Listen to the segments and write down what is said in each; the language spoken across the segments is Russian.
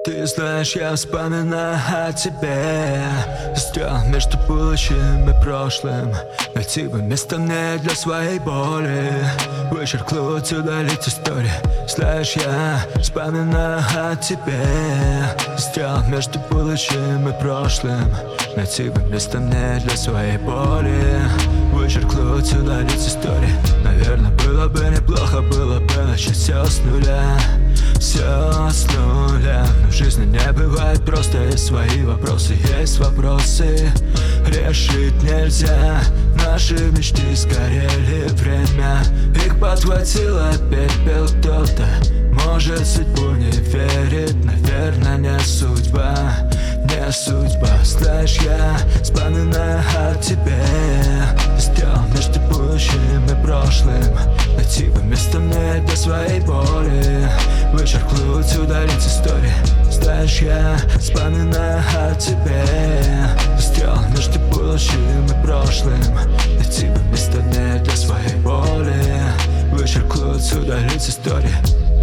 Ты знаешь, я вспоминаю о тебе. Застрял между будущим и прошлым. Найти бы место мне для своей боли. Вычеркнуть, удалить истории. Знаешь, я вспоминаю о тебе. Застрял между будущим и прошлым. Найти бы место мне для своей боли. Вычеркнуть, удалить истории. Наверное, было бы неплохо, было бы начать все с нуля. Все с нуля. Но в жизни не бывает просто. Есть свои вопросы, есть вопросы. Решить нельзя. Наши мечты сгорели, время их подхватило, пепел кто-то. Может, судьбу не верит, наверное, не судьба. Не судьба. Знаешь, я вспоминаю о тебе. Застрял между будущим и прошлым. Найти бы место мне для своей боли. Вычеркнуть, удалить истории. Знаешь, я вспоминаю о тебе. Застрял между будущим и прошлым. Найти бы место мне для своей боли. Вычеркнуть, удалить истории.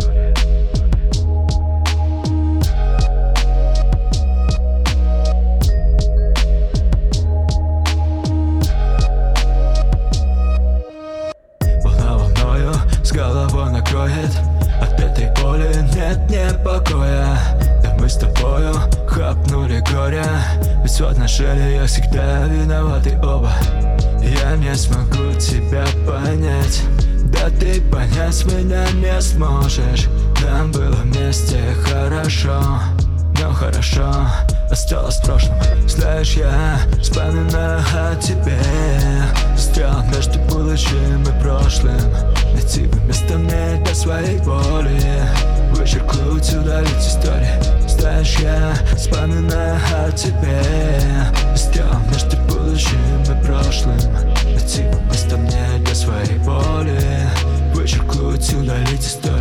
С головой накроет. От этой боли нет покоя. Да мы с тобою хапнули горя. Ведь в отношениях всегда виноваты оба. Я не смогу тебя понять. Да ты понять меня не сможешь. Нам было вместе хорошо. Но хорошо осталось в прошлом. Знаешь, я вспоминаю о тебе. Застрял между будущим и прошлым. Найти бы место мне для своей боли. Вычеркнуть, удалить истории. Знаешь, я вспоминаю о тебе. Застрял между будущим и прошлым. Найти бы место мне для своей боли. Вычеркнуть, удалить истории.